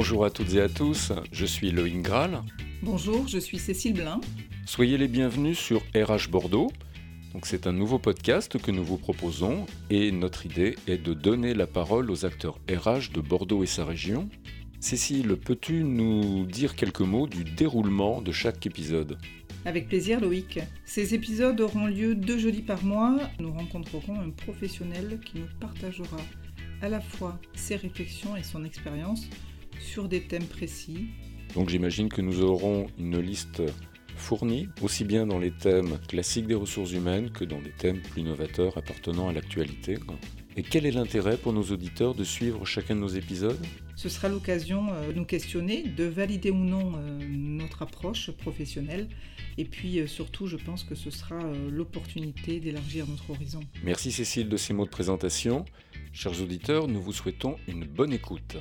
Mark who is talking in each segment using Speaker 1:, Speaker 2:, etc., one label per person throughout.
Speaker 1: Bonjour à toutes et à tous, je suis Loïc Graal.
Speaker 2: Bonjour, je suis Cécile Blin.
Speaker 1: Soyez les bienvenus sur RH Bordeaux. Donc c'est un nouveau podcast que nous vous proposons et notre idée est de donner la parole aux acteurs RH de Bordeaux et sa région. Cécile, peux-tu nous dire quelques mots du déroulement de chaque épisode ?
Speaker 2: Avec plaisir Loïc. Ces épisodes auront lieu 2 jeudis par mois. Nous rencontrerons un professionnel qui nous partagera à la fois ses réflexions et son expérience sur des thèmes précis.
Speaker 1: Donc j'imagine que nous aurons une liste fournie, aussi bien dans les thèmes classiques des ressources humaines que dans des thèmes plus novateurs appartenant à l'actualité. Et quel est l'intérêt pour nos auditeurs de suivre chacun de nos épisodes ?
Speaker 2: Ce sera l'occasion de nous questionner, de valider ou non notre approche professionnelle. Et puis surtout, je pense que ce sera l'opportunité d'élargir notre horizon.
Speaker 1: Merci Cécile de ces mots de présentation. Chers auditeurs, nous vous souhaitons une bonne écoute.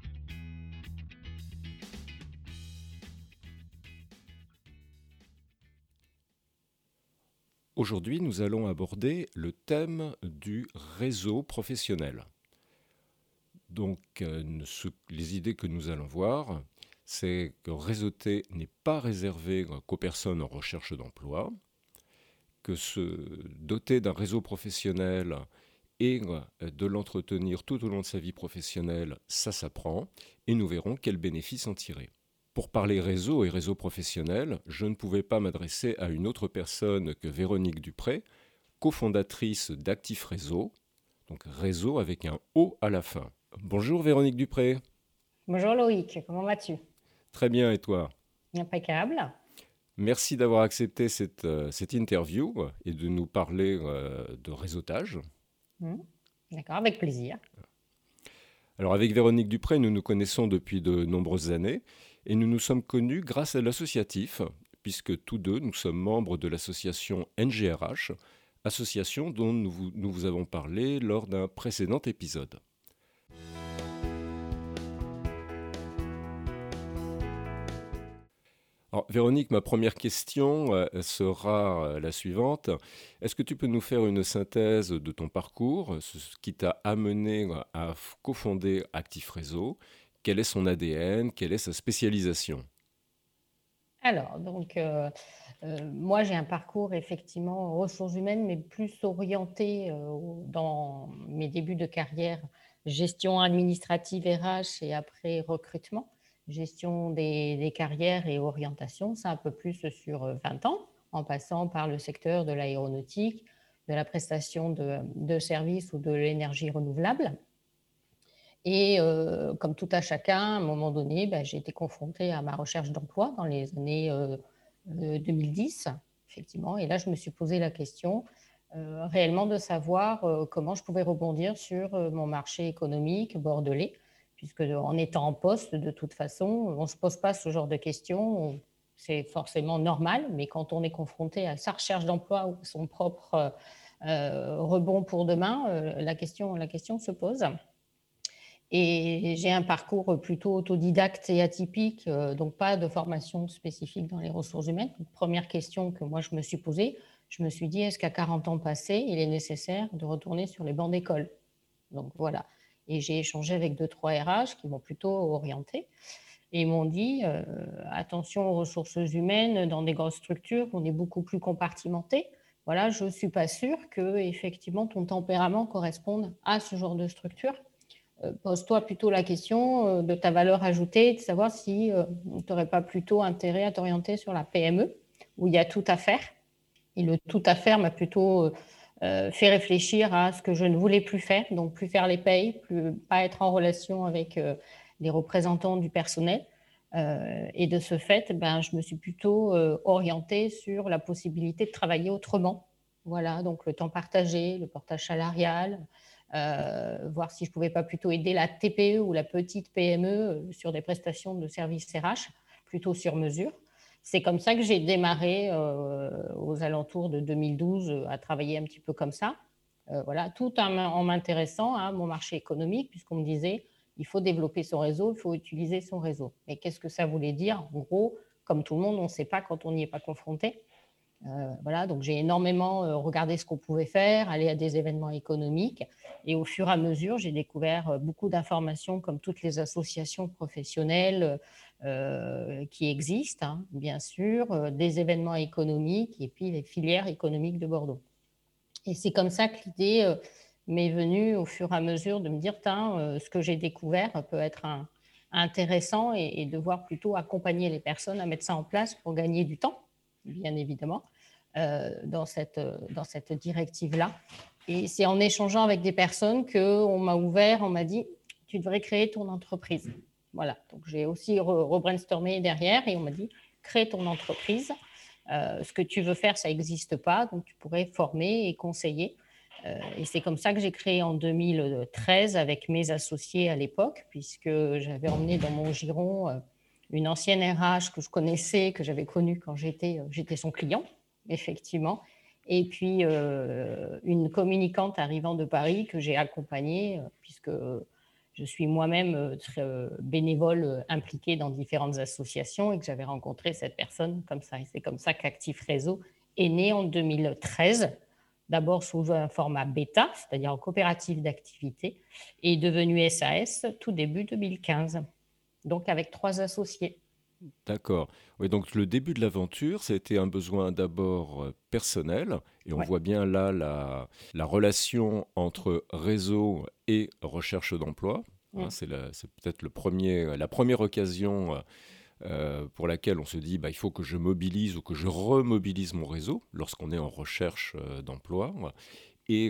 Speaker 1: Aujourd'hui, nous allons aborder le thème du réseau professionnel. Donc, les idées que nous allons voir, c'est que réseauter n'est pas réservé qu'aux personnes en recherche d'emploi, que se doter d'un réseau professionnel et de l'entretenir tout au long de sa vie professionnelle, ça s'apprend, et nous verrons quels bénéfices en tirer. Pour parler réseau et réseau professionnel, je ne pouvais pas m'adresser à une autre personne que Véronique Dupré, cofondatrice d'Actif Réseau, donc réseau avec un O à la fin. Bonjour Véronique Dupré.
Speaker 3: Bonjour Loïc, comment vas-tu ?
Speaker 1: Très bien, et toi ?
Speaker 3: Impeccable.
Speaker 1: Merci d'avoir accepté cette interview et de nous parler de réseautage.
Speaker 3: D'accord, avec plaisir.
Speaker 1: Alors avec Véronique Dupré, nous nous connaissons depuis de nombreuses années et nous nous sommes connus grâce à l'associatif, puisque tous deux, nous sommes membres de l'association NGRH, association dont nous vous avons parlé lors d'un précédent épisode. Alors, Véronique, ma première question sera la suivante. Est-ce que tu peux nous faire une synthèse de ton parcours, ce qui t'a amené à cofonder Actif Réseau ? Quel est son ADN ? Quelle est sa spécialisation ?
Speaker 3: Alors, moi j'ai un parcours effectivement en ressources humaines, mais plus orienté dans mes débuts de carrière, gestion administrative RH et après recrutement. Gestion des carrières et orientation, c'est un peu plus sur 20 ans, en passant par le secteur de l'aéronautique, de la prestation de services ou de l'énergie renouvelable. Et comme tout à chacun, à un moment donné, j'ai été confrontée à ma recherche d'emploi dans les années 2010, effectivement. Et là, je me suis posé la question réellement de savoir comment je pouvais rebondir sur mon marché économique bordelais, puisque en étant en poste, de toute façon, on ne se pose pas ce genre de questions. C'est forcément normal, mais quand on est confronté à sa recherche d'emploi ou son propre rebond pour demain, la question se pose. Et j'ai un parcours plutôt autodidacte et atypique, donc pas de formation spécifique dans les ressources humaines. Donc, première question que moi je me suis posée, je me suis dit, est-ce qu'à 40 ans passés, il est nécessaire de retourner sur les bancs d'école ? Donc voilà. Et j'ai échangé avec 2-3 RH qui m'ont plutôt orientée. Et ils m'ont dit, attention aux ressources humaines, dans des grosses structures, on est beaucoup plus compartimenté. Voilà, je ne suis pas sûre que effectivement ton tempérament corresponde à ce genre de structure. Pose-toi plutôt la question de ta valeur ajoutée, de savoir si tu n'aurais pas plutôt intérêt à t'orienter sur la PME, où il y a tout à faire. Et le tout à faire m'a plutôt fait réfléchir à ce que je ne voulais plus faire, donc plus faire les payes, pas être en relation avec les représentants du personnel. Et de ce fait, je me suis plutôt orientée sur la possibilité de travailler autrement. Voilà, donc le temps partagé, le portage salarial, voir si je ne pouvais pas plutôt aider la TPE ou la petite PME sur des prestations de services RH, plutôt sur mesure. C'est comme ça que j'ai démarré aux alentours de 2012 à travailler un petit peu comme ça. Voilà, tout en m'intéressant à mon marché économique, puisqu'on me disait il faut développer son réseau, il faut utiliser son réseau. Mais qu'est-ce que ça voulait dire ? En gros, comme tout le monde, on ne sait pas quand on n'y est pas confronté. Voilà, donc j'ai énormément regardé ce qu'on pouvait faire, aller à des événements économiques. Et au fur et à mesure, j'ai découvert beaucoup d'informations comme toutes les associations professionnelles qui existent, hein, bien sûr, des événements économiques et puis les filières économiques de Bordeaux. Et c'est comme ça que l'idée m'est venue au fur et à mesure de me dire, ce que j'ai découvert peut être intéressant et devoir plutôt accompagner les personnes à mettre ça en place pour gagner du temps, bien évidemment, dans cette directive-là. Et c'est en échangeant avec des personnes qu'on m'a ouvert, on m'a dit, tu devrais créer ton entreprise. Voilà, donc j'ai aussi rebrainstormé derrière et on m'a dit, crée ton entreprise. Ce que tu veux faire, ça n'existe pas, donc tu pourrais former et conseiller. Et c'est comme ça que j'ai créé en 2013 avec mes associés à l'époque, puisque j'avais emmené dans mon giron une ancienne RH que je connaissais, que j'avais connue quand j'étais son client, effectivement. Et puis une communicante arrivant de Paris que j'ai accompagnée, puisque je suis moi-même bénévole impliquée dans différentes associations et que j'avais rencontré cette personne comme ça. Et c'est comme ça qu'Actif Réseau est né en 2013, d'abord sous un format bêta, c'est-à-dire en coopérative d'activité, et est devenu SAS tout début 2015, donc avec 3 associés.
Speaker 1: D'accord. Oui, donc le début de l'aventure, c'était un besoin d'abord personnel, et on voit bien là la relation entre réseau et recherche d'emploi. Hein, c'est peut-être la première occasion pour laquelle on se dit il faut que je mobilise ou que je remobilise mon réseau lorsqu'on est en recherche d'emploi. Et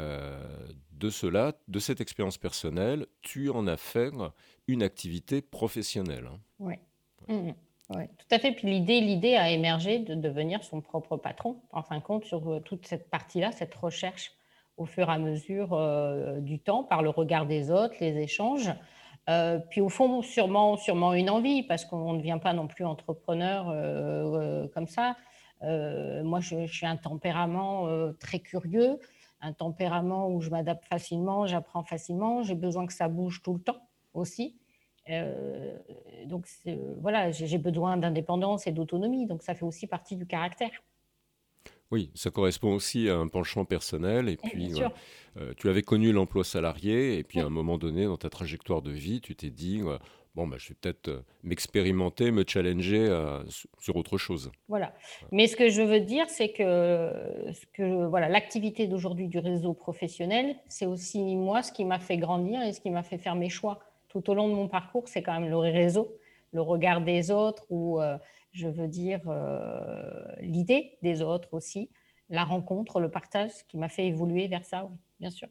Speaker 1: de cette expérience personnelle, tu en as fait une activité professionnelle.
Speaker 3: Oui. Oui, tout à fait. Puis l'idée a émergé de devenir son propre patron, en fin de compte, sur toute cette partie-là, cette recherche au fur et à mesure du temps, par le regard des autres, les échanges. Puis au fond, sûrement une envie, parce qu'on ne devient pas non plus entrepreneur comme ça. Moi, je suis un tempérament très curieux, un tempérament où je m'adapte facilement, j'apprends facilement, j'ai besoin que ça bouge tout le temps aussi. Donc voilà, j'ai besoin d'indépendance et d'autonomie, donc ça fait aussi partie du caractère.
Speaker 1: Oui, ça correspond aussi à un penchant personnel. Et puis,
Speaker 3: Bien sûr.
Speaker 1: tu avais connu l'emploi salarié, et puis à un moment donné, dans ta trajectoire de vie, tu t'es dit, je vais peut-être m'expérimenter, me challenger sur autre chose.
Speaker 3: Voilà. Mais ce que je veux dire, c'est que voilà, l'activité d'aujourd'hui du réseau professionnel, c'est aussi moi ce qui m'a fait grandir et ce qui m'a fait faire mes choix. Tout au long de mon parcours, c'est quand même le réseau, le regard des autres ou, je veux dire, l'idée des autres aussi, la rencontre, le partage qui m'a fait évoluer vers ça, oui, bien sûr.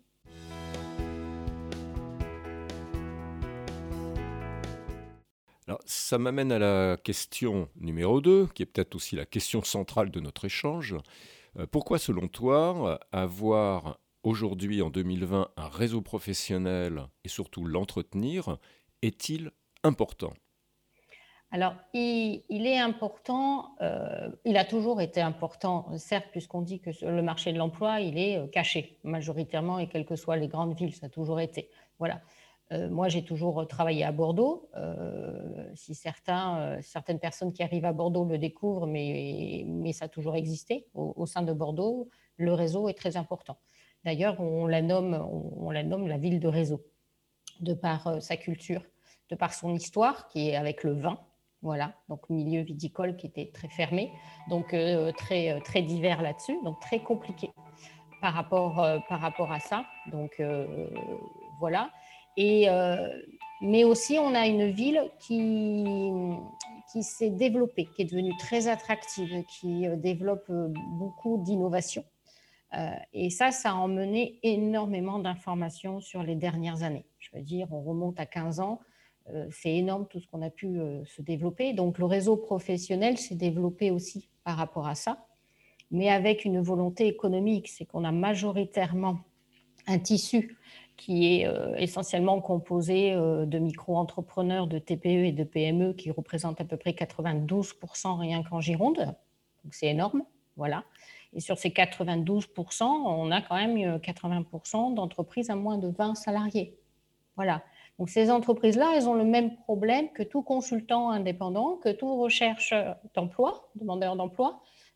Speaker 1: Alors, ça m'amène à la question numéro 2, qui est peut-être aussi la question centrale de notre échange. Pourquoi, selon toi, avoir aujourd'hui, en 2020, un réseau professionnel et surtout l'entretenir, est-il important ?
Speaker 3: Alors, il est important, il a toujours été important, certes, puisqu'on dit que le marché de l'emploi, il est caché, majoritairement, et quelles que soient les grandes villes, ça a toujours été. Voilà. Moi, j'ai toujours travaillé à Bordeaux. Si certaines personnes qui arrivent à Bordeaux le découvrent, mais ça a toujours existé. Au sein de Bordeaux, le réseau est très important. D'ailleurs, on la nomme la ville de réseau, de par sa culture, de par son histoire, qui est avec le vin. Voilà, donc milieu viticole qui était très fermé, donc très divers là-dessus, donc très compliqué par rapport à ça. Donc voilà. Mais aussi, on a une ville qui s'est développée, qui est devenue très attractive, qui développe beaucoup d'innovations. Et ça a emmené énormément d'informations sur les dernières années. Je veux dire, on remonte à 15 ans. C'est énorme tout ce qu'on a pu se développer. Donc, le réseau professionnel s'est développé aussi par rapport à ça, mais avec une volonté économique. C'est qu'on a majoritairement un tissu qui est essentiellement composé de micro-entrepreneurs, de TPE et de PME qui représentent à peu près 92% rien qu'en Gironde. Donc, c'est énorme. Voilà. Et sur ces 92%, on a quand même 80% d'entreprises à moins de 20 salariés. Voilà. Donc, ces entreprises-là, elles ont le même problème que tout consultant indépendant, que tout recherche d'emploi, demandeur d'emploi.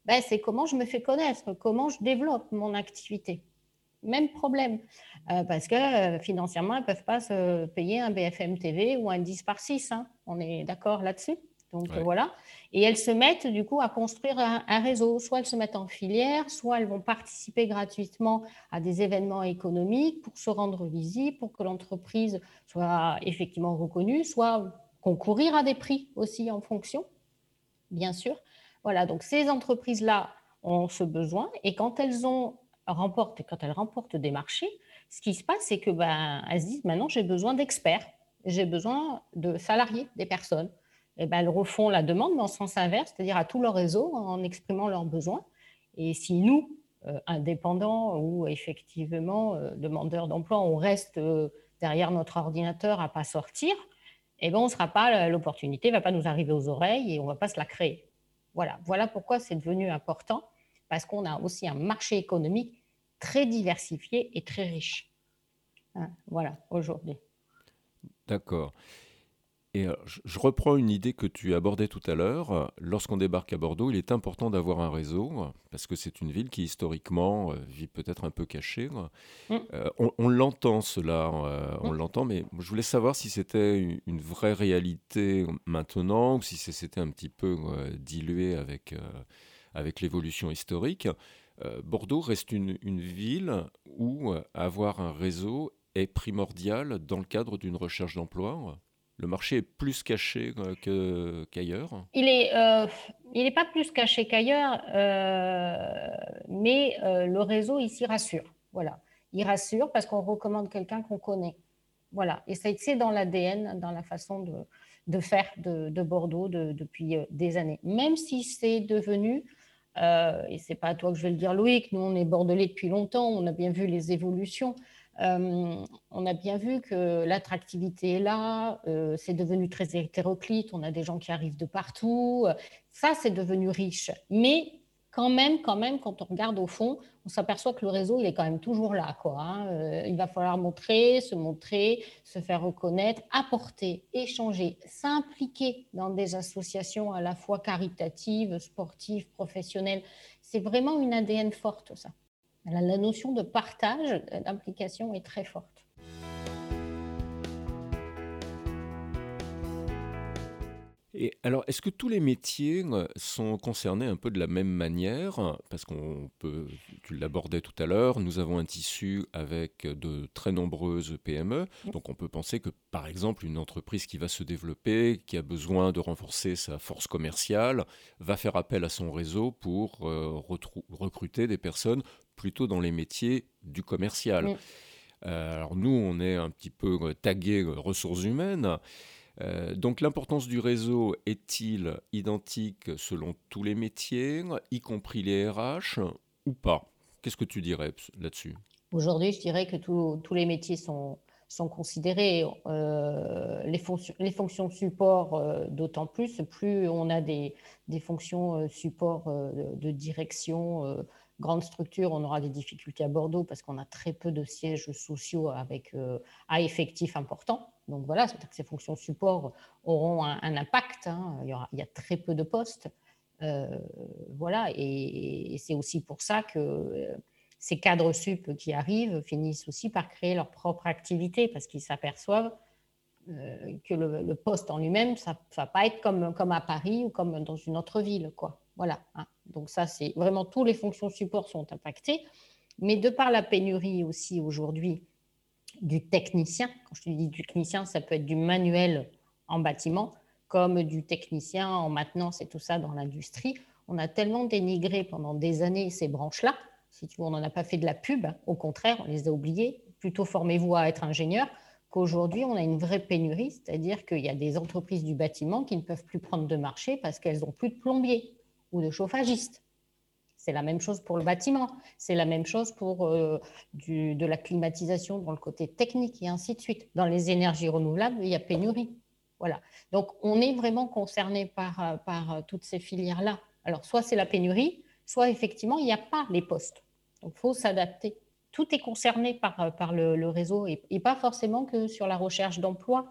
Speaker 3: Ben, c'est comment je me fais connaître, comment je développe mon activité. Même problème, parce que financièrement, elles ne peuvent pas se payer un BFM TV ou un 10 par 6, hein. On est d'accord là-dessus. Donc
Speaker 1: Ouais.
Speaker 3: voilà. Et elles se mettent du coup à construire un réseau. Soit elles se mettent en filière, soit elles vont participer gratuitement à des événements économiques pour se rendre visible, pour que l'entreprise soit effectivement reconnue, soit concourir à des prix aussi en fonction, bien sûr. Voilà, donc ces entreprises-là ont ce besoin et quand elles remportent des marchés, ce qui se passe, c'est que elles se disent maintenant j'ai besoin d'experts, j'ai besoin de salariés, des personnes. Et elles refont la demande, mais en sens inverse, c'est-à-dire à tout leur réseau en exprimant leurs besoins. Et si nous, indépendants ou effectivement demandeurs d'emploi, on reste derrière notre ordinateur à pas sortir, on ne sera pas, l'opportunité ne va pas nous arriver aux oreilles et on ne va pas se la créer. Voilà pourquoi c'est devenu important, parce qu'on a aussi un marché économique très diversifié et très riche. Hein, voilà, aujourd'hui.
Speaker 1: D'accord. Et je reprends une idée que tu abordais tout à l'heure. Lorsqu'on débarque à Bordeaux, il est important d'avoir un réseau, parce que c'est une ville qui historiquement vit peut-être un peu cachée.
Speaker 3: Mm,
Speaker 1: On l'entend cela, on
Speaker 3: mm.
Speaker 1: l'entend, mais je voulais savoir si c'était une vraie réalité maintenant, ou si c'était un petit peu dilué avec l'évolution historique. Bordeaux reste une ville où avoir un réseau est primordial dans le cadre d'une recherche d'emploi. Le marché est plus caché qu'ailleurs.
Speaker 3: Il est pas plus caché qu'ailleurs, mais le réseau ici rassure. Voilà, il rassure parce qu'on recommande quelqu'un qu'on connaît. Voilà, et c'est dans l'ADN, dans la façon de faire de Bordeaux depuis des années. Même si c'est devenu, et c'est pas à toi que je vais le dire, Loïc, nous on est bordelais depuis longtemps, on a bien vu les évolutions. On a bien vu que l'attractivité est là, c'est devenu très hétéroclite, on a des gens qui arrivent de partout, ça c'est devenu riche. Mais quand même, quand on regarde au fond, on s'aperçoit que le réseau, il est quand même toujours là, quoi, hein. Il va falloir se montrer, se faire reconnaître, apporter, échanger, s'impliquer dans des associations à la fois caritatives, sportives, professionnelles. C'est vraiment une ADN forte, ça. La notion de partage, d'implication est très forte.
Speaker 1: Et alors, est-ce que tous les métiers sont concernés un peu de la même manière? Parce tu l'abordais tout à l'heure, nous avons un tissu avec de très nombreuses PME. Donc on peut penser que, par exemple, une entreprise qui va se développer, qui a besoin de renforcer sa force commerciale, va faire appel à son réseau pour recruter des personnes plutôt dans les métiers du commercial. Alors nous, on est un petit peu tagué ressources humaines. Donc l'importance du réseau est-il identique selon tous les métiers, y compris les RH, ou pas? Qu'est-ce que tu dirais là-dessus?
Speaker 3: Aujourd'hui, je dirais que tous les métiers sont considérés. Les fonctions support, d'autant plus on a des fonctions support de direction, grande structure, on aura des difficultés à Bordeaux parce qu'on a très peu de sièges sociaux à effectifs importants. Donc voilà, c'est-à-dire que ces fonctions support auront un impact, hein. Il y a très peu de postes. Voilà, et c'est aussi pour ça que ces cadres sup qui arrivent finissent aussi par créer leur propre activité parce qu'ils s'aperçoivent que le poste en lui-même, ça ne va pas être comme à Paris ou comme dans une autre ville, quoi. Voilà, hein. Donc ça, c'est vraiment tous les fonctions support sont impactées, mais de par la pénurie aussi aujourd'hui du technicien, quand je te dis du technicien, ça peut être du manuel en bâtiment, comme du technicien en maintenance et tout ça dans l'industrie. On a tellement dénigré pendant des années ces branches-là. Si tu veux, on n'en a pas fait de la pub, au contraire, on les a oubliées. Plutôt formez-vous à être ingénieur, qu'aujourd'hui, on a une vraie pénurie, c'est-à-dire qu'il y a des entreprises du bâtiment qui ne peuvent plus prendre de marché parce qu'elles n'ont plus de plombiers ou de chauffagistes. C'est la même chose pour le bâtiment, c'est la même chose pour de la climatisation dans le côté technique et ainsi de suite. Dans les énergies renouvelables, il y a pénurie. Voilà. Donc, on est vraiment concerné par toutes ces filières-là. Alors, soit c'est la pénurie, soit effectivement, il n'y a pas les postes. Donc, il faut s'adapter. Tout est concerné par le réseau et pas forcément que sur la recherche d'emploi.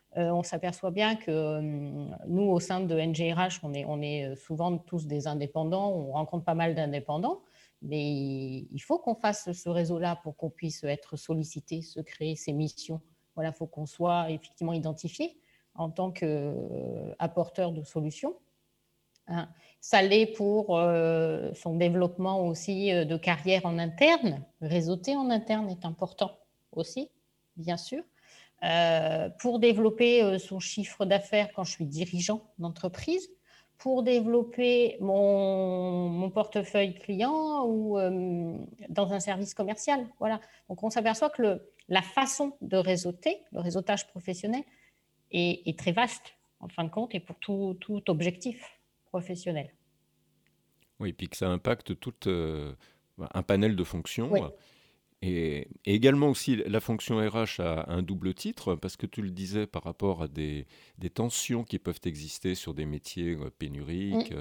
Speaker 3: on s'aperçoit bien que nous, au sein de NGRH, on est souvent tous des indépendants, on rencontre pas mal d'indépendants, mais il faut qu'on fasse ce réseau-là pour qu'on puisse être sollicité, se créer ces missions. Voilà, il faut qu'on soit effectivement identifié en tant qu'apporteur de solutions. Hein. Ça l'est pour son développement aussi de carrière en interne. Réseauter en interne est important aussi, bien sûr. Pour développer son chiffre d'affaires quand je suis dirigeant d'entreprise, pour développer mon portefeuille client ou dans un service commercial. Voilà. Donc, on s'aperçoit que la façon de réseauter, le réseautage professionnel, est très vaste, en fin de compte, et pour tout objectif professionnel.
Speaker 1: Oui, puis que ça impacte tout un panel de fonctions.
Speaker 3: Oui.
Speaker 1: Et également aussi, la fonction RH a un double titre, parce que tu le disais par rapport à des tensions qui peuvent exister sur des métiers pénuriques.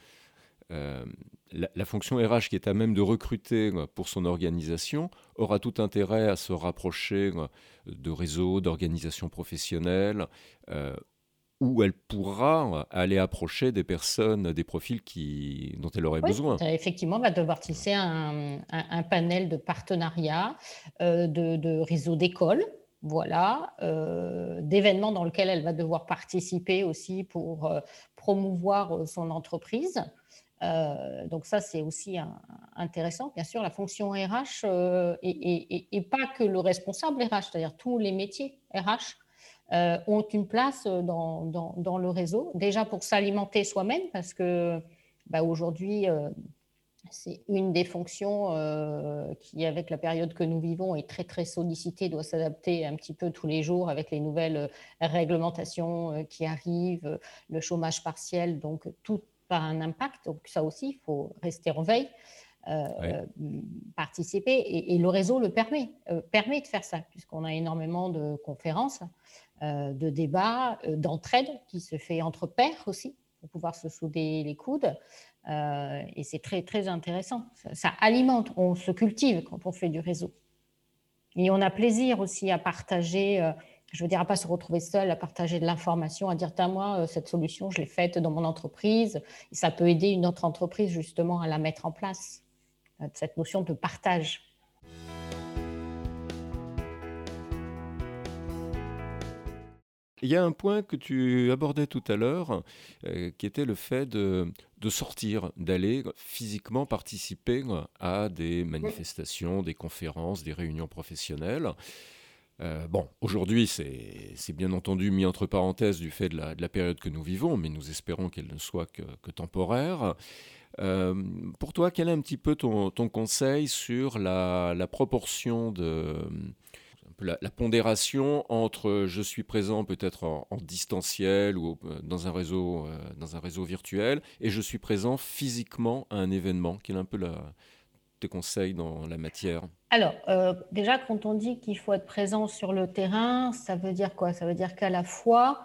Speaker 1: La fonction RH qui est à même de recruter pour son organisation aura tout intérêt à se rapprocher de réseaux, d'organisations professionnelles, où elle pourra aller approcher des personnes, des profils dont elle aurait besoin.
Speaker 3: Effectivement, elle va devoir tisser un panel de partenariats, de réseaux d'écoles, voilà, d'événements dans lesquels elle va devoir participer aussi pour promouvoir son entreprise. Donc ça, c'est aussi intéressant. Bien sûr, la fonction RH et pas que le responsable RH, c'est-à-dire tous les métiers RH ont une place dans le réseau, déjà pour s'alimenter soi-même, parce que aujourd'hui, c'est une des fonctions qui, avec la période que nous vivons, est très, très sollicitée, doit s'adapter un petit peu tous les jours avec les nouvelles réglementations qui arrivent, le chômage partiel, donc tout a un impact. Donc ça aussi, il faut rester en veille. Participer et le réseau le permet de faire ça, puisqu'on a énormément de conférences, de débats, d'entraide qui se fait entre pairs aussi pour pouvoir se souder les coudes, et c'est très très intéressant. Ça alimente, on se cultive quand on fait du réseau et on a plaisir aussi à partager. Je veux dire, à pas se retrouver seul, à partager de l'information, à dire, moi, cette solution, je l'ai faite dans mon entreprise, et ça peut aider une autre entreprise justement à la mettre en place. Cette notion de partage.
Speaker 1: Il y a un point que tu abordais tout à l'heure, qui était le fait de sortir, d'aller physiquement participer à des manifestations, des conférences, des réunions professionnelles. Aujourd'hui, c'est bien entendu mis entre parenthèses du fait de la période que nous vivons, mais nous espérons qu'elle ne soit que temporaire. Pour toi, quel est un petit peu ton conseil sur la proportion la pondération entre je suis présent peut-être en distanciel ou dans un réseau virtuel et je suis présent physiquement à un événement? Quel est un peu tes conseils dans la matière?
Speaker 3: Alors, déjà, quand on dit qu'il faut être présent sur le terrain, ça veut dire quoi? Ça veut dire qu'à la fois,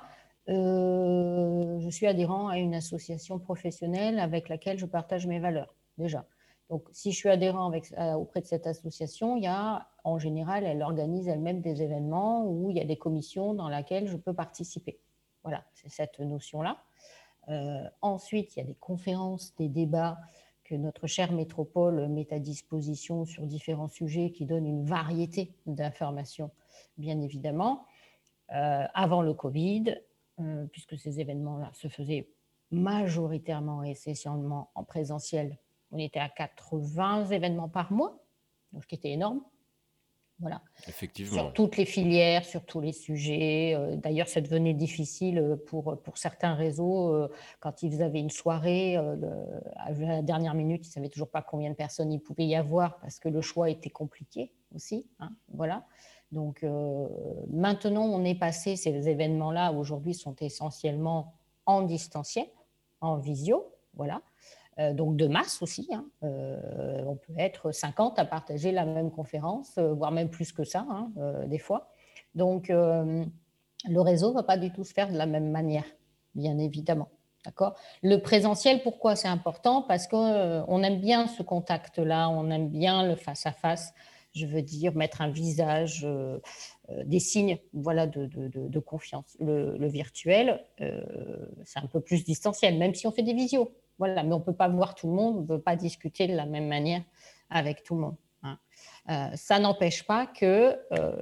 Speaker 3: je suis adhérent à une association professionnelle avec laquelle je partage mes valeurs, déjà. Donc, si je suis adhérent auprès de cette association, il y a, en général, elle organise elle-même des événements où il y a des commissions dans lesquelles je peux participer. Voilà, c'est cette notion-là. Ensuite, il y a des conférences, des débats que notre chère métropole met à disposition sur différents sujets qui donnent une variété d'informations, bien évidemment. Avant le Covid, puisque ces événements-là se faisaient majoritairement et essentiellement en présentiel, on était à 80 événements par mois, ce qui était énorme. Voilà.
Speaker 1: Effectivement.
Speaker 3: Sur toutes les filières, sur tous les sujets. D'ailleurs, ça devenait difficile pour certains réseaux. Quand ils avaient une soirée, à la dernière minute, ils ne savaient toujours pas combien de personnes il pouvait y avoir parce que le choix était compliqué aussi. Voilà. Donc, maintenant, on est passé, ces événements-là, aujourd'hui, sont essentiellement en distanciel, en visio. Voilà. Donc de masse aussi, on peut être 50 à partager la même conférence, voire même plus que ça, des fois. Donc le réseau ne va pas du tout se faire de la même manière, bien évidemment. D'accord ? Le présentiel, pourquoi c'est important ? Parce qu'on aime bien ce contact-là, on aime bien le face-à-face. je veux dire mettre un visage, des signes, voilà, de confiance. Le virtuel, c'est un peu plus distanciel, même si on fait des visios, voilà, mais on ne peut pas voir tout le monde, on ne peut pas discuter de la même manière avec tout le monde, hein. Ça n'empêche pas que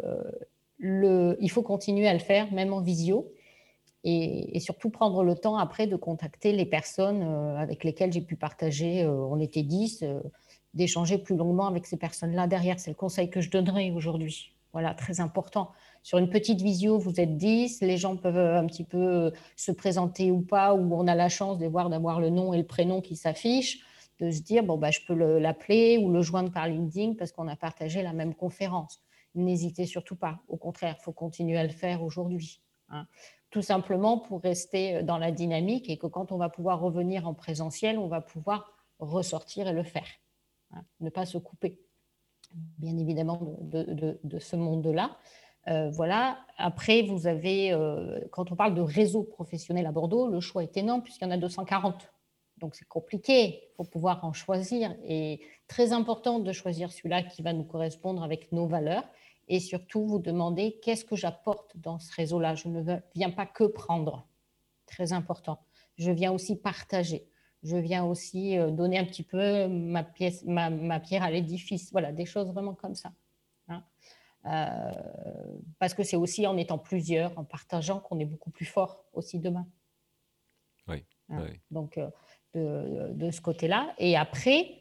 Speaker 3: il faut continuer à le faire, même en visio, et surtout prendre le temps après de contacter les personnes avec lesquelles j'ai pu partager, on était 10, d'échanger plus longuement avec ces personnes-là derrière. C'est le conseil que je donnerais aujourd'hui. Voilà, très important. Sur une petite visio, vous êtes 10, les gens peuvent un petit peu se présenter ou pas, ou on a la chance d'avoir le nom et le prénom qui s'affichent, de se dire, bon, bah, je peux l'appeler ou le joindre par LinkedIn parce qu'on a partagé la même conférence. N'hésitez surtout pas. Au contraire, il faut continuer à le faire aujourd'hui, hein. Tout simplement pour rester dans la dynamique et que quand on va pouvoir revenir en présentiel, on va pouvoir ressortir et le faire, hein. Ne pas se couper, bien évidemment, de ce monde-là. Voilà. Après, vous avez, quand on parle de réseau professionnel à Bordeaux, le choix est énorme puisqu'il y en a 240. Donc, c'est compliqué. Il faut pouvoir en choisir. Et très important de choisir celui-là qui va nous correspondre avec nos valeurs. Et surtout, vous demander qu'est-ce que j'apporte dans ce réseau-là. Je ne viens pas que prendre. Très important. Je viens aussi partager. Je viens aussi donner un petit peu ma pierre à l'édifice. Voilà, des choses vraiment comme ça, hein. Parce que c'est aussi en étant plusieurs, en partageant, qu'on est beaucoup plus fort aussi demain.
Speaker 1: Oui.
Speaker 3: Hein.
Speaker 1: Oui.
Speaker 3: Donc, de ce côté-là. Et après,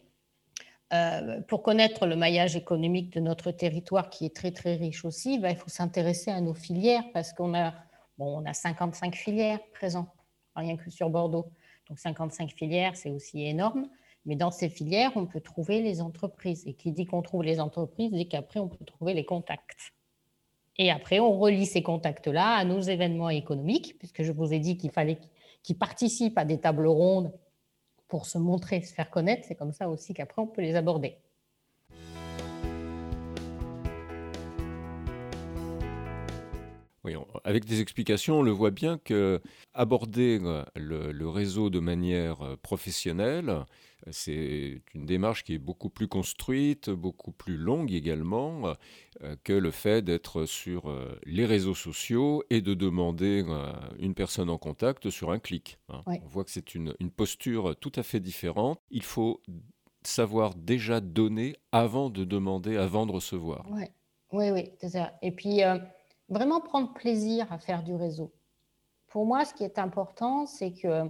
Speaker 3: pour connaître le maillage économique de notre territoire, qui est très, très riche aussi, il faut s'intéresser à nos filières parce qu'on a, on a 55 filières présentes, rien que sur Bordeaux. Donc, 55 filières, c'est aussi énorme. Mais dans ces filières, on peut trouver les entreprises. Et qui dit qu'on trouve les entreprises, dit qu'après, on peut trouver les contacts. Et après, on relie ces contacts-là à nos événements économiques, puisque je vous ai dit qu'il fallait qu'ils participent à des tables rondes pour se montrer, se faire connaître. C'est comme ça aussi qu'après, on peut les aborder.
Speaker 1: Oui, avec des explications, on le voit bien que aborder le réseau de manière professionnelle, c'est une démarche qui est beaucoup plus construite, beaucoup plus longue également, que le fait d'être sur les réseaux sociaux et de demander une personne en contact sur un clic, hein.
Speaker 3: Oui.
Speaker 1: On voit que c'est une posture tout à fait différente. Il faut savoir déjà donner avant de demander, avant de recevoir.
Speaker 3: Oui, c'est ça. Et puis, vraiment prendre plaisir à faire du réseau. Pour moi, ce qui est important, c'est que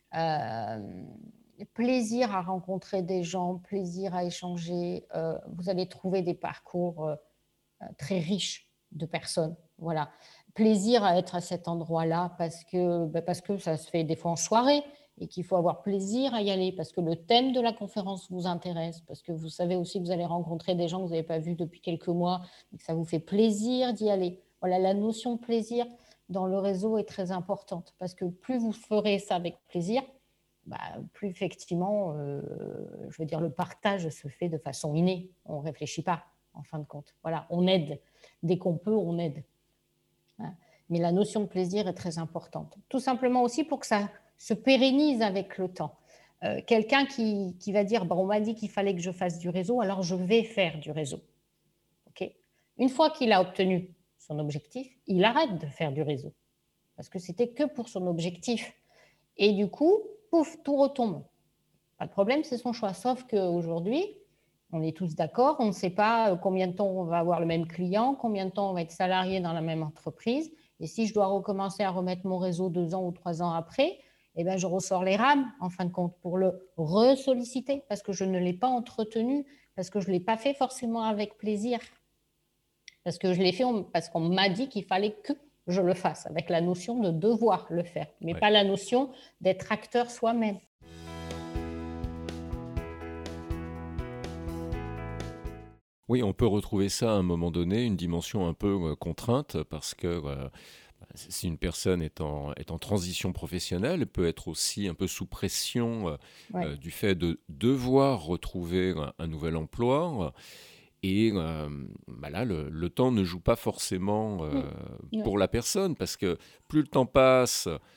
Speaker 3: plaisir à rencontrer des gens, plaisir à échanger, vous allez trouver des parcours très riches de personnes. Voilà. Plaisir à être à cet endroit-là parce que ça se fait des fois en soirée et qu'il faut avoir plaisir à y aller parce que le thème de la conférence vous intéresse, parce que vous savez aussi que vous allez rencontrer des gens que vous n'avez pas vus depuis quelques mois et que ça vous fait plaisir d'y aller. Voilà, la notion de plaisir dans le réseau est très importante parce que plus vous ferez ça avec plaisir, plus effectivement, je veux dire, le partage se fait de façon innée. On ne réfléchit pas, en fin de compte. Voilà, on aide. Dès qu'on peut, on aide. Mais la notion de plaisir est très importante. Tout simplement aussi pour que ça se pérennise avec le temps. Quelqu'un qui va dire, on m'a dit qu'il fallait que je fasse du réseau, alors je vais faire du réseau. Okay. Une fois qu'il a obtenu son objectif, il arrête de faire du réseau parce que c'était que pour son objectif. Et du coup, pouf, tout retombe. Pas de problème, c'est son choix. Sauf qu'aujourd'hui, on est tous d'accord, on ne sait pas combien de temps on va avoir le même client, combien de temps on va être salarié dans la même entreprise. Et si je dois recommencer à remettre mon réseau 2 ans ou 3 ans après, je ressors les rames, en fin de compte, pour le ressolliciter parce que je ne l'ai pas entretenu, parce que je ne l'ai pas fait forcément avec plaisir. Parce que je l'ai fait parce qu'on m'a dit qu'il fallait que je le fasse, avec la notion de devoir le faire, mais pas la notion d'être acteur soi-même.
Speaker 1: Oui, on peut retrouver ça à un moment donné, une dimension un peu contrainte, parce que si une personne est en transition professionnelle, elle peut être aussi un peu sous pression du fait de devoir retrouver un nouvel emploi. Et là, le temps ne joue pas forcément pour la personne, parce que plus le temps passe,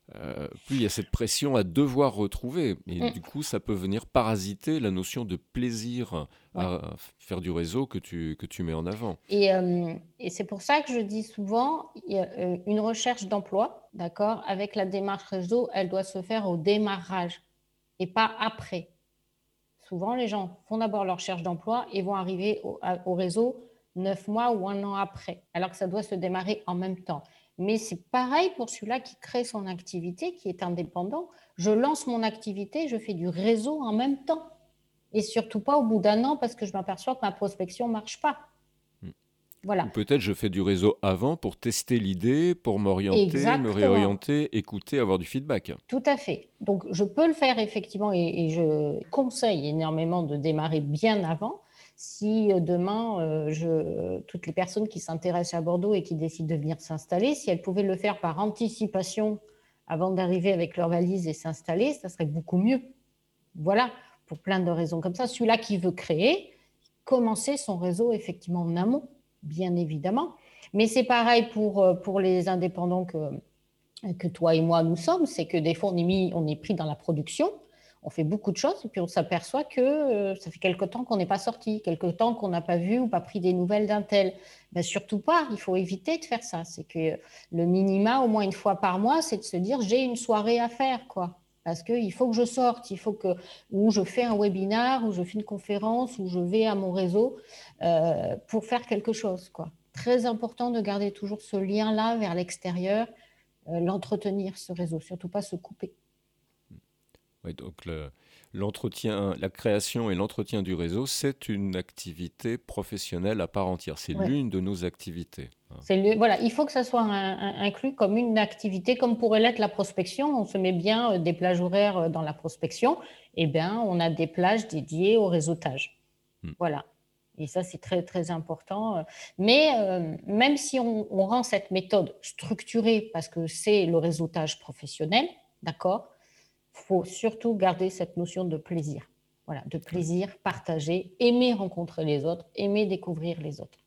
Speaker 1: plus il y a cette pression à devoir retrouver. Et
Speaker 3: Mm.
Speaker 1: du coup, ça peut venir parasiter la notion de plaisir
Speaker 3: Ouais.
Speaker 1: à faire du réseau que tu mets en avant.
Speaker 3: Et c'est pour ça que je dis souvent, il y a, une recherche d'emploi, d'accord, avec la démarche réseau, elle doit se faire au démarrage et pas après. Souvent, les gens font d'abord leur recherche d'emploi et vont arriver au réseau 9 mois ou un an après, alors que ça doit se démarrer en même temps. Mais c'est pareil pour celui-là qui crée son activité, qui est indépendant. Je lance mon activité, je fais du réseau en même temps. Et surtout pas au bout d'un an parce que je m'aperçois que ma prospection ne marche pas.
Speaker 1: Mm.
Speaker 3: Voilà.
Speaker 1: Ou peut-être je fais du réseau avant pour tester l'idée, pour m'orienter, me
Speaker 3: Exactement.
Speaker 1: réorienter, écouter, avoir du feedback.
Speaker 3: Tout à fait. Donc, je peux le faire effectivement et je conseille énormément de démarrer bien avant. Si demain, toutes les personnes qui s'intéressent à Bordeaux et qui décident de venir s'installer, si elles pouvaient le faire par anticipation avant d'arriver avec leur valise et s'installer, ça serait beaucoup mieux. Voilà, pour plein de raisons comme ça. Celui-là qui veut créer, commencer son réseau effectivement en amont, bien évidemment. Mais c'est pareil pour les indépendants que toi et moi nous sommes, c'est que des fois on est pris dans la production, on fait beaucoup de choses et puis on s'aperçoit que ça fait quelque temps qu'on n'est pas sorti, quelque temps qu'on n'a pas vu ou pas pris des nouvelles d'un tel. Ben, surtout pas, il faut éviter de faire ça. C'est que le minima, au moins une fois par mois, c'est de se dire j'ai une soirée à faire, quoi. Parce qu'il faut que je sorte, il faut que, ou je fais un webinar, ou je fais une conférence, ou je vais à mon réseau pour faire quelque chose, quoi. Très important de garder toujours ce lien-là vers l'extérieur, l'entretenir, ce réseau, surtout pas se couper.
Speaker 1: Ouais, donc l'entretien, la création et l'entretien du réseau, c'est une activité professionnelle à part entière. C'est
Speaker 3: Ouais.
Speaker 1: l'une de nos activités.
Speaker 3: Voilà, il faut que ça soit inclus comme une activité, comme pourrait l'être la prospection. On se met bien des plages horaires dans la prospection. Eh bien, on a des plages dédiées au réseautage. Voilà. Et ça, c'est très, très important. Mais même si on rend cette méthode structurée, parce que c'est le réseautage professionnel, d'accord, il faut surtout garder cette notion de plaisir. Voilà, de plaisir partagé, aimer rencontrer les autres, aimer découvrir les autres.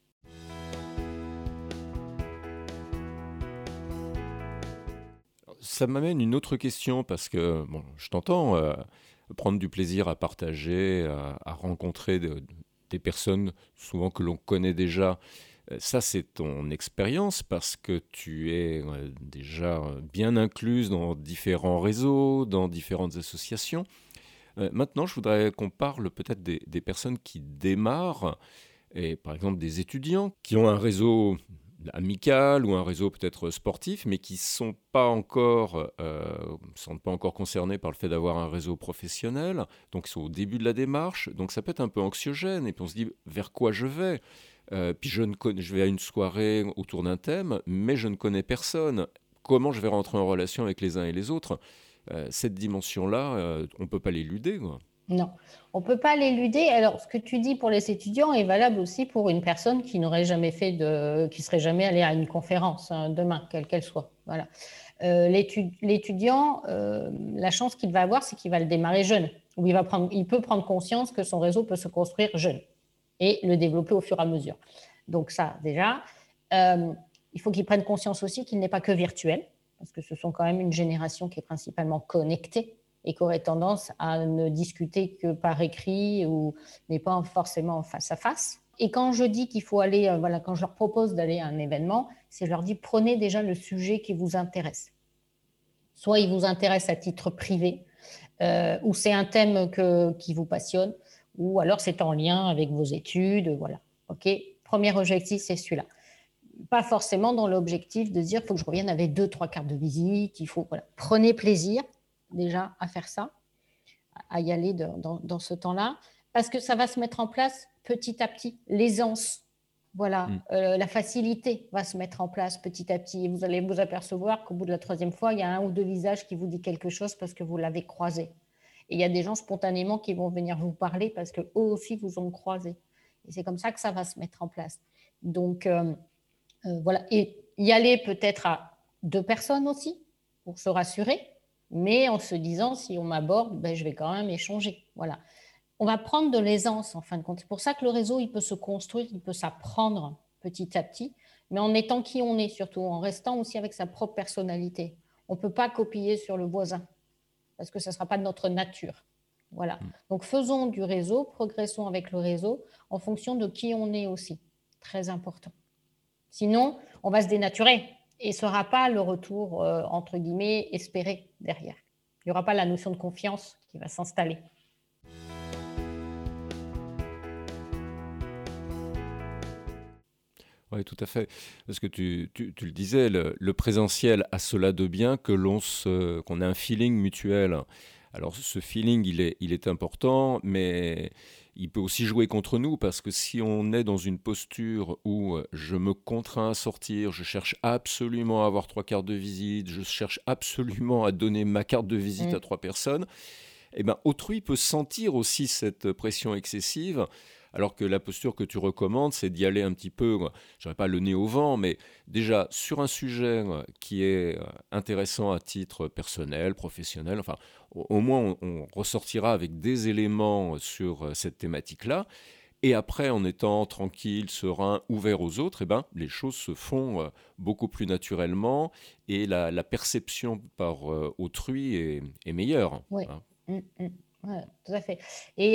Speaker 1: Ça m'amène une autre question parce que bon, je t'entends prendre du plaisir à partager, à rencontrer des personnes souvent que l'on connaît déjà. Ça, c'est ton expérience parce que tu es déjà bien incluse dans différents réseaux, dans différentes associations. Maintenant, je voudrais qu'on parle peut-être des personnes qui démarrent, et par exemple des étudiants qui ont un réseau amical ou un réseau peut-être sportif, mais qui ne sont pas encore concernés par le fait d'avoir un réseau professionnel, donc ils sont au début de la démarche, donc ça peut être un peu anxiogène, et puis on se dit vers quoi je vais. Puis je vais à une soirée autour d'un thème, mais je ne connais personne. Comment je vais rentrer en relation avec les uns et les autres? Cette dimension-là, on ne peut pas l'éluder, quoi.
Speaker 3: Non, on ne peut pas l'éluder. Alors, ce que tu dis pour les étudiants est valable aussi pour une personne qui n'aurait jamais qui serait jamais allée à une conférence demain, quelle qu'elle soit. Voilà. L'étudiant, la chance qu'il va avoir, c'est qu'il va le démarrer jeune, où il peut prendre conscience que son réseau peut se construire jeune et le développer au fur et à mesure. Donc ça, déjà, il faut qu'il prenne conscience aussi qu'il n'est pas que virtuel, parce que ce sont quand même une génération qui est principalement connectée et qui aurait tendance à ne discuter que par écrit mais pas forcément face à face. Et quand je dis qu'il faut aller, quand je leur propose d'aller à un événement, c'est je leur dis prenez déjà le sujet qui vous intéresse. Soit il vous intéresse à titre privé, ou c'est un thème qui vous passionne, ou alors c'est en lien avec vos études, voilà. Ok. Premier objectif, c'est celui-là. Pas forcément dans l'objectif de dire il faut que je revienne avec 2-3 cartes de visite, voilà. Prenez plaisir déjà à faire ça, à y aller dans ce temps-là, parce que ça va se mettre en place petit à petit, l'aisance, voilà, la facilité va se mettre en place petit à petit, et vous allez vous apercevoir qu'au bout de la 3e fois, il y a 1 ou 2 visages qui vous dit quelque chose parce que vous l'avez croisé. Et il y a des gens spontanément qui vont venir vous parler parce qu'eux aussi vous ont croisé. Et c'est comme ça que ça va se mettre en place. Donc, voilà, et y aller peut-être à 2 personnes aussi, pour se rassurer, mais en se disant, si on m'aborde, je vais quand même échanger. Voilà. On va prendre de l'aisance, en fin de compte. C'est pour ça que le réseau, il peut se construire, il peut s'apprendre petit à petit, mais en étant qui on est, surtout, en restant aussi avec sa propre personnalité. On ne peut pas copier sur le voisin parce que ça ne sera pas de notre nature. Voilà. Donc, faisons du réseau, progressons avec le réseau en fonction de qui on est aussi. Très important. Sinon, on va se dénaturer et ce ne sera pas le retour, entre guillemets, espéré derrière. Il n'y aura pas la notion de confiance qui va s'installer.
Speaker 1: Oui, tout à fait. Parce que tu le disais, le présentiel a cela de bien qu'on ait un feeling mutuel. Alors ce feeling, il est important, mais il peut aussi jouer contre nous parce que si on est dans une posture où je me contrains à sortir, je cherche absolument à avoir 3 cartes de visite, je cherche absolument à donner ma carte de visite à 3 personnes, eh ben, autrui peut sentir aussi cette pression excessive, alors que la posture que tu recommandes, c'est d'y aller un petit peu, je dirais pas le nez au vent, mais déjà sur un sujet qui est intéressant à titre personnel, professionnel, enfin, au moins on ressortira avec des éléments sur cette thématique-là. Et après, en étant tranquille, serein, ouvert aux autres, eh ben, les choses se font beaucoup plus naturellement et la perception par autrui est meilleure.
Speaker 3: Oui.
Speaker 1: Hein.
Speaker 3: Ouais, tout à fait.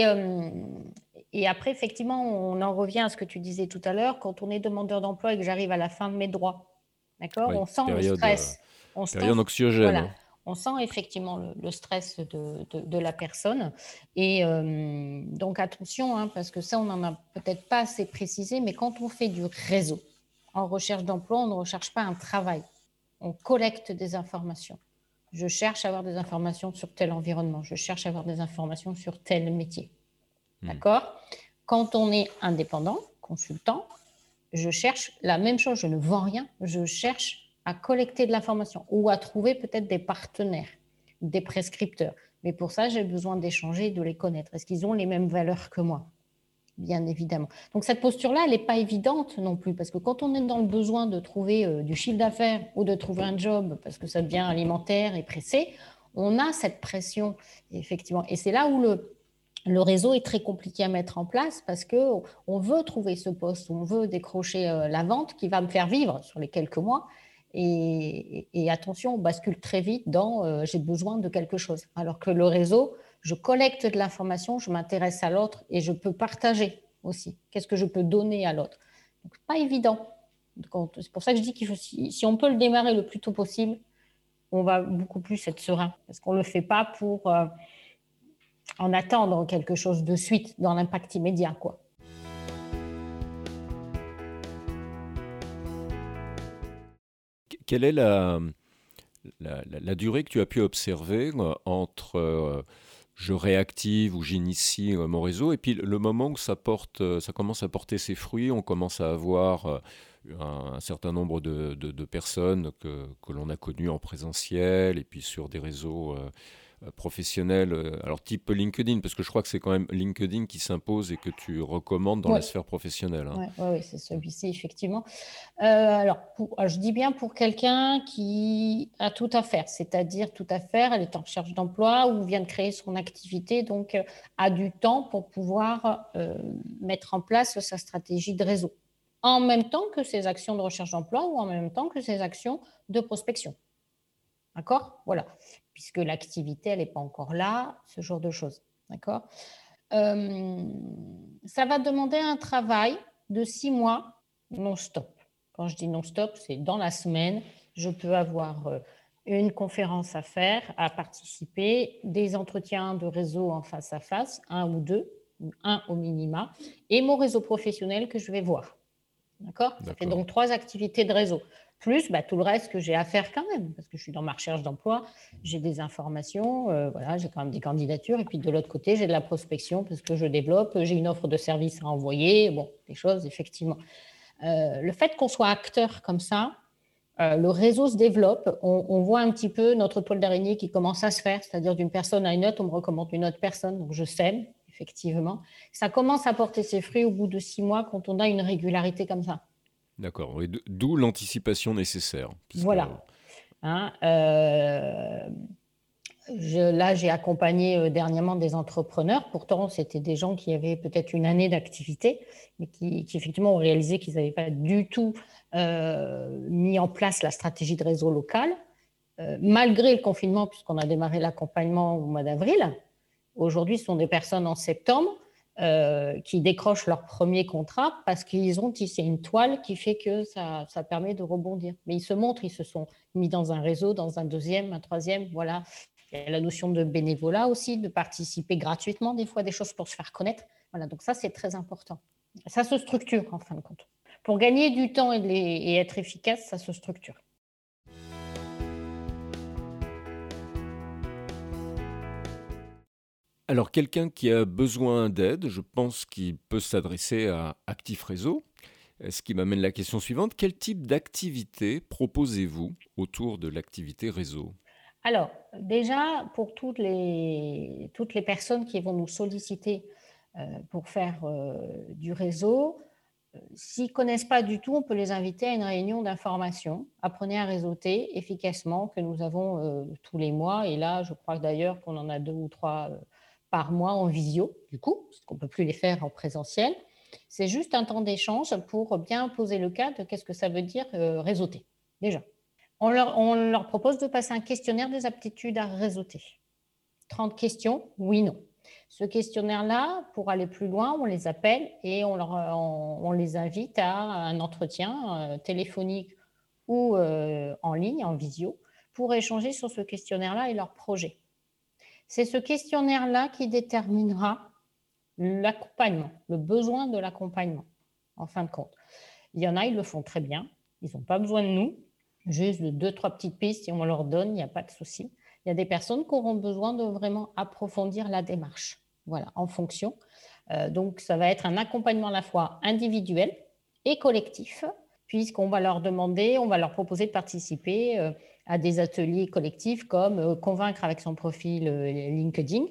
Speaker 3: Et après, effectivement, on en revient à ce que tu disais tout à l'heure. Quand on est demandeur d'emploi et que j'arrive à la fin de mes droits, d'accord,
Speaker 1: Oui,
Speaker 3: on sent le stress.
Speaker 1: période anxiogène.
Speaker 3: Voilà,
Speaker 1: Hein.
Speaker 3: on sent effectivement le stress de la personne. Et donc, attention, hein, parce que ça, on n'en a peut-être pas assez précisé, mais quand on fait du réseau en recherche d'emploi, on ne recherche pas un travail. On collecte des informations. Je cherche à avoir des informations sur tel environnement. Je cherche à avoir des informations sur tel métier. D'accord ? Quand on est indépendant, consultant, je cherche la même chose. Je ne vends rien. Je cherche à collecter de l'information ou à trouver peut-être des partenaires, des prescripteurs. Mais pour ça, j'ai besoin d'échanger et de les connaître. Est-ce qu'ils ont les mêmes valeurs que moi ? Bien évidemment. Donc, cette posture-là, elle n'est pas évidente non plus, parce que quand on est dans le besoin de trouver du chiffre d'affaires ou de trouver un job, parce que ça devient alimentaire et pressé, on a cette pression, effectivement. Et c'est là où le réseau est très compliqué à mettre en place, parce qu'on veut trouver ce poste, on veut décrocher la vente qui va me faire vivre sur les quelques mois. Et attention, on bascule très vite dans j'ai besoin de quelque chose. Alors que le réseau, je collecte de l'information, je m'intéresse à l'autre et je peux partager aussi. Qu'est-ce que je peux donner à l'autre ? Donc, pas évident. C'est pour ça que je dis qu'il faut, si on peut le démarrer le plus tôt possible, on va beaucoup plus être serein. Parce qu'on ne le fait pas pour en attendre quelque chose de suite dans l'impact immédiat, quoi.
Speaker 1: Quelle est la durée que tu as pu observer entre je réactive ou j'initie mon réseau et puis le moment où ça commence à porter ses fruits, on commence à avoir un certain nombre de personnes que l'on a connues en présentiel et puis sur des réseaux professionnels, alors type LinkedIn, parce que je crois que c'est quand même LinkedIn qui s'impose et que tu recommandes dans la sphère professionnelle. Hein.
Speaker 3: Oui, c'est celui-ci, effectivement. Alors, je dis bien pour quelqu'un qui a tout à faire, c'est-à-dire tout à faire, elle est en recherche d'emploi ou vient de créer son activité, donc a du temps pour pouvoir mettre en place sa stratégie de réseau, en même temps que ses actions de recherche d'emploi ou en même temps que ses actions de prospection. D'accord ? Voilà. Puisque l'activité, elle n'est pas encore là, ce genre de choses. D'accord ? Ça va demander un travail de 6 mois non-stop. Quand je dis non-stop, c'est dans la semaine. Je peux avoir une conférence à faire, à participer, des entretiens de réseau en face à face, 1 ou 2, 1 au minima, et mon réseau professionnel que je vais voir. D'accord ? Ça fait donc 3 activités de réseau. Plus tout le reste que j'ai à faire quand même, parce que je suis dans ma recherche d'emploi, j'ai des informations, voilà, j'ai quand même des candidatures, et puis de l'autre côté, j'ai de la prospection, parce que je développe, j'ai une offre de service à envoyer, bon, des choses, effectivement. Le fait qu'on soit acteur comme ça, le réseau se développe, on voit un petit peu notre toile d'araignée qui commence à se faire, c'est-à-dire d'une personne à une autre, on me recommande une autre personne, donc je sème, effectivement. Ça commence à porter ses fruits au bout de 6 mois quand on a une régularité comme ça.
Speaker 1: D'accord, et d'où l'anticipation nécessaire.
Speaker 3: Voilà. Hein, là, j'ai accompagné dernièrement des entrepreneurs. Pourtant, c'était des gens qui avaient peut-être une année d'activité, mais qui effectivement ont réalisé qu'ils n'avaient pas du tout mis en place la stratégie de réseau local. malgré le confinement, puisqu'on a démarré l'accompagnement au mois d'avril. Aujourd'hui, ce sont des personnes en septembre qui décrochent leur premier contrat parce qu'ils ont tissé une toile qui fait que ça permet de rebondir. Mais ils se montrent, ils se sont mis dans un réseau, dans un deuxième, un troisième, voilà. Il y a la notion de bénévolat aussi, de participer gratuitement, des fois, des choses pour se faire connaître. Voilà, donc ça, c'est très important. Ça se structure, en fin de compte. Pour gagner du temps et être efficace, ça se structure.
Speaker 1: Alors, quelqu'un qui a besoin d'aide, je pense qu'il peut s'adresser à Actif Réseau. Ce qui m'amène à la question suivante. Quel type d'activité proposez-vous autour de l'activité réseau ?
Speaker 3: Alors, déjà, pour toutes les personnes qui vont nous solliciter pour faire du réseau, s'ils ne connaissent pas du tout, on peut les inviter à une réunion d'information. Apprenez à réseauter efficacement, que nous avons tous les mois. Et là, je crois d'ailleurs qu'on en a 2 ou 3 par mois en visio, du coup, parce qu'on ne peut plus les faire en présentiel. C'est juste un temps d'échange pour bien poser le cadre de qu'est-ce que ça veut dire réseauter, déjà. On leur propose de passer un questionnaire des aptitudes à réseauter. 30 questions, oui, non. Ce questionnaire-là, pour aller plus loin, on les appelle et on les invite à un entretien téléphonique ou en ligne, en visio, pour échanger sur ce questionnaire-là et leur projet. C'est ce questionnaire-là qui déterminera l'accompagnement, le besoin de l'accompagnement, en fin de compte. Il y en a, ils le font très bien, ils n'ont pas besoin de nous, juste de 2-3 petites pistes, et on leur donne, il n'y a pas de souci. Il y a des personnes qui auront besoin de vraiment approfondir la démarche, voilà, en fonction. Donc, ça va être un accompagnement à la fois individuel et collectif, puisqu'on va leur demander, on va leur proposer de participer à des ateliers collectifs comme convaincre avec son profil LinkedIn,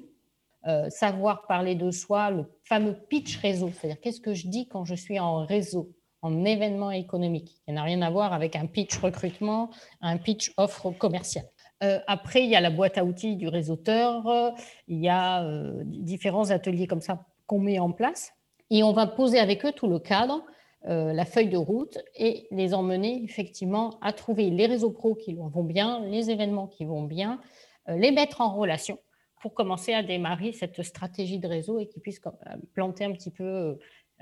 Speaker 3: savoir parler de soi, le fameux pitch réseau, c'est-à-dire qu'est-ce que je dis quand je suis en réseau, en événement économique. Il n'a rien à voir avec un pitch recrutement, un pitch offre commerciale. Après, il y a la boîte à outils du réseauteur, il y a différents ateliers comme ça qu'on met en place et on va poser avec eux tout le cadre, la feuille de route et les emmener effectivement à trouver les réseaux pros qui vont bien, les événements qui vont bien, les mettre en relation pour commencer à démarrer cette stratégie de réseau et qu'ils puissent planter un petit peu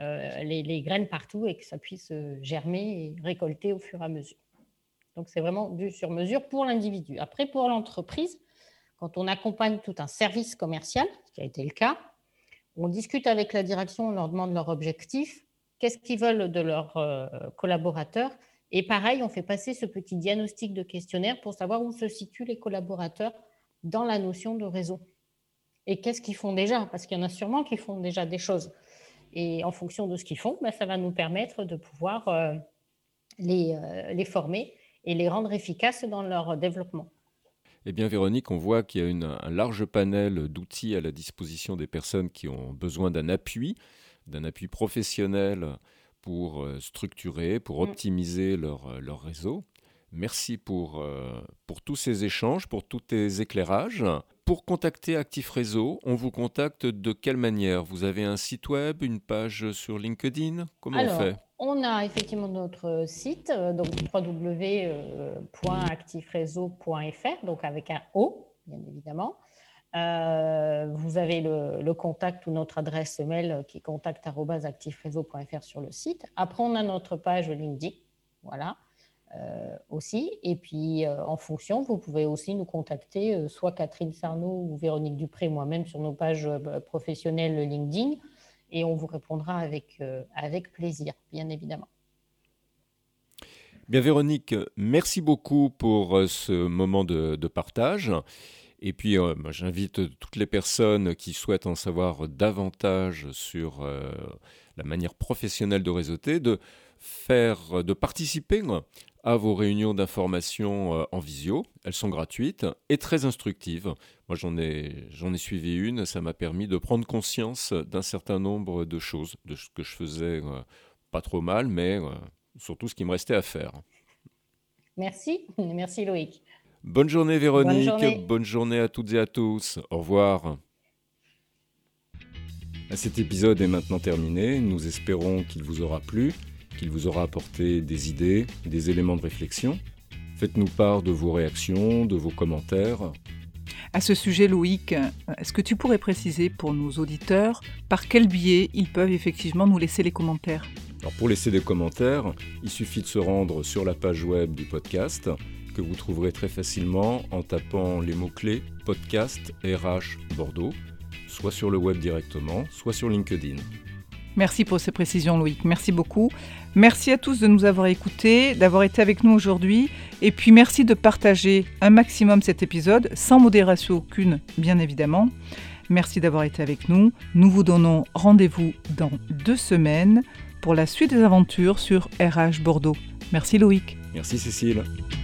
Speaker 3: les graines partout et que ça puisse germer et récolter au fur et à mesure. Donc, c'est vraiment du sur-mesure pour l'individu. Après, pour l'entreprise, quand on accompagne tout un service commercial, ce qui a été le cas, on discute avec la direction, on leur demande leur objectif, qu'est-ce qu'ils veulent de leurs collaborateurs. Et pareil, on fait passer ce petit diagnostic de questionnaire pour savoir où se situent les collaborateurs dans la notion de réseau. Et qu'est-ce qu'ils font déjà ? Parce qu'il y en a sûrement qui font déjà des choses. Et en fonction de ce qu'ils font, ça va nous permettre de pouvoir les former et les rendre efficaces dans leur développement.
Speaker 1: Eh bien, Véronique, on voit qu'il y a un large panel d'outils à la disposition des personnes qui ont besoin d'un appui professionnel pour structurer, pour optimiser leur réseau. Merci pour tous ces échanges, pour tous tes éclairages. Pour contacter Actif Réseau, on vous contacte de quelle manière ? Vous avez un site web, une page sur LinkedIn ? Comment on fait ?
Speaker 3: On a effectivement notre site, donc www.actifreseau.fr, donc avec un O, bien évidemment. Vous avez le contact ou notre adresse mail qui est contact@actifreseau.fr sur le site. Après, on a notre page LinkedIn, voilà, aussi. Et puis, en fonction, vous pouvez aussi nous contacter, soit Catherine Sarnaud ou Véronique Dupré, moi-même, sur nos pages professionnelles LinkedIn. Et on vous répondra avec plaisir, bien évidemment.
Speaker 1: Bien, Véronique, merci beaucoup pour ce moment de partage. Et puis, j'invite toutes les personnes qui souhaitent en savoir davantage sur la manière professionnelle de réseauter, de participer à vos réunions d'information en visio. Elles sont gratuites et très instructives. Moi, j'en ai suivi une. Ça m'a permis de prendre conscience d'un certain nombre de choses, de ce que je faisais pas trop mal, mais surtout ce qui me restait à faire.
Speaker 3: Merci Loïc.
Speaker 1: Bonne journée Véronique, bonne journée à toutes et à tous. Au revoir. Cet épisode est maintenant terminé. Nous espérons qu'il vous aura plu, qu'il vous aura apporté des idées, des éléments de réflexion. Faites-nous part de vos réactions, de vos commentaires.
Speaker 2: À ce sujet, Loïc, est-ce que tu pourrais préciser pour nos auditeurs par quel biais ils peuvent effectivement nous laisser les commentaires ?
Speaker 1: Alors pour laisser des commentaires, il suffit de se rendre sur la page web du podcast que vous trouverez très facilement en tapant les mots-clés podcast RH Bordeaux, soit sur le web directement, soit sur LinkedIn.
Speaker 2: Merci pour ces précisions, Loïc. Merci beaucoup. Merci à tous de nous avoir écoutés, d'avoir été avec nous aujourd'hui. Et puis merci de partager un maximum cet épisode, sans modération aucune, bien évidemment. Merci d'avoir été avec nous. Nous vous donnons rendez-vous dans 2 semaines pour la suite des aventures sur RH Bordeaux. Merci Loïc.
Speaker 1: Merci Cécile.